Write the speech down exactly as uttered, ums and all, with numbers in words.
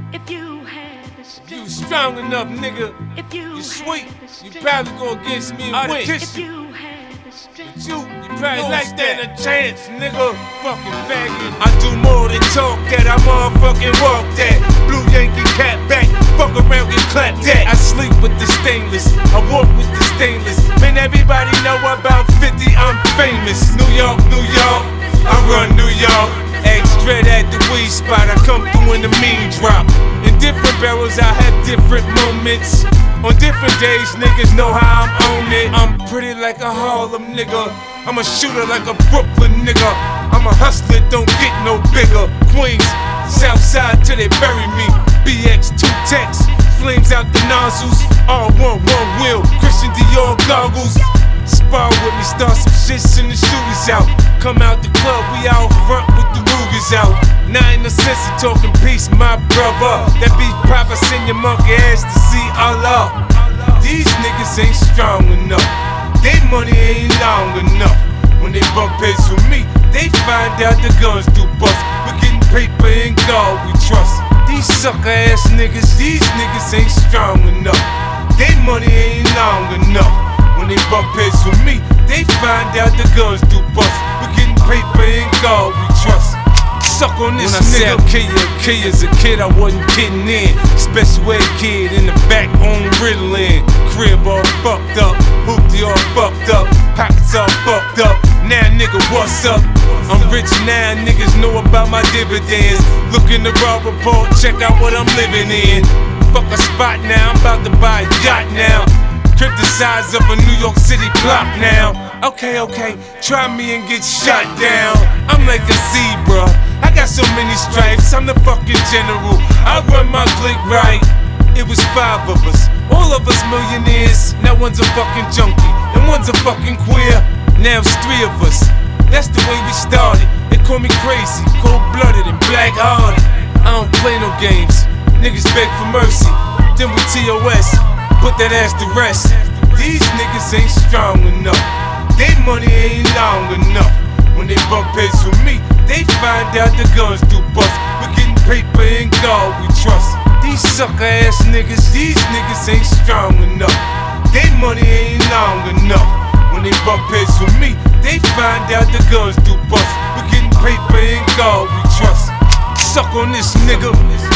If you had the strength, you strong enough, nigga. if you You sweet. had the strength, You probably go against me and win. if you had the strength, But you, you probably like stand a chance, nigga. Fucking faggot. I do more than talk that. I motherfucking walk that. Blue Yankee cat back. Fuck around, get clapped at. I sleep with the stainless. I walk with the stainless. Man, everybody know about fifty. I'm famous. New York, New York. I run New York. Extra at the weed spot. I come through in the mean drop. In different barrels, I have different moments. On different days, niggas know how I'm on it. I'm pretty like a Harlem nigga. I'm a shooter like a Brooklyn nigga. I'm a hustler, don't get no bigger. Queens, Southside till they bury me. B X two techs, flames out the nozzles. All one, one wheel, Christian Dior goggles. Spar with me, start some shits and the shooters out. Come out the club, we out front with the Rugers out. Now in the sense of talking peace, my brother. That beef proper, send your monkey ass to see Allah. These niggas ain't strong enough. They money ain't long enough. When they bump heads with me, they find out the guns do bust. We're getting paper and God we trust. These sucker ass niggas, these niggas ain't strong enough. They money ain't long enough. When they bump heads with me, they find out the guns do bust. We're getting paper and God we trust. Suck on this when I nigga. Say I kill you, kill you as a kid, I wasn't kidding in. Special ed kid in the back on Ritalin. Crib all fucked up, hoopty all fucked up, pockets all fucked up. Now nigga, what's up? I'm rich now, niggas know about my dividends. Look in the raw report, check out what I'm living in. Fuck a spot now, I'm about to buy a yacht now. Crib the size of a New York City block now. Okay, okay, try me and get shot down. I'm like a zebra, I got so many stripes, I'm the fucking general. I run my clique right. It was five of us, all of us millionaires. Now one's a fucking junkie, and one's a fucking queer. Now it's three of us, that's the way we started. They call me crazy, cold-blooded and black-hearted. I don't play no games, niggas beg for mercy. Then we T O S, put that ass to rest. These niggas ain't strong enough. They money ain't long enough. When they bump heads with me, they find out the guns do bust. We're getting paper and God we trust. These sucker ass niggas, these niggas ain't strong enough. They money ain't long enough. When they bump heads with me, they find out the guns do bust. We're getting paper and God we trust. Suck on this nigga.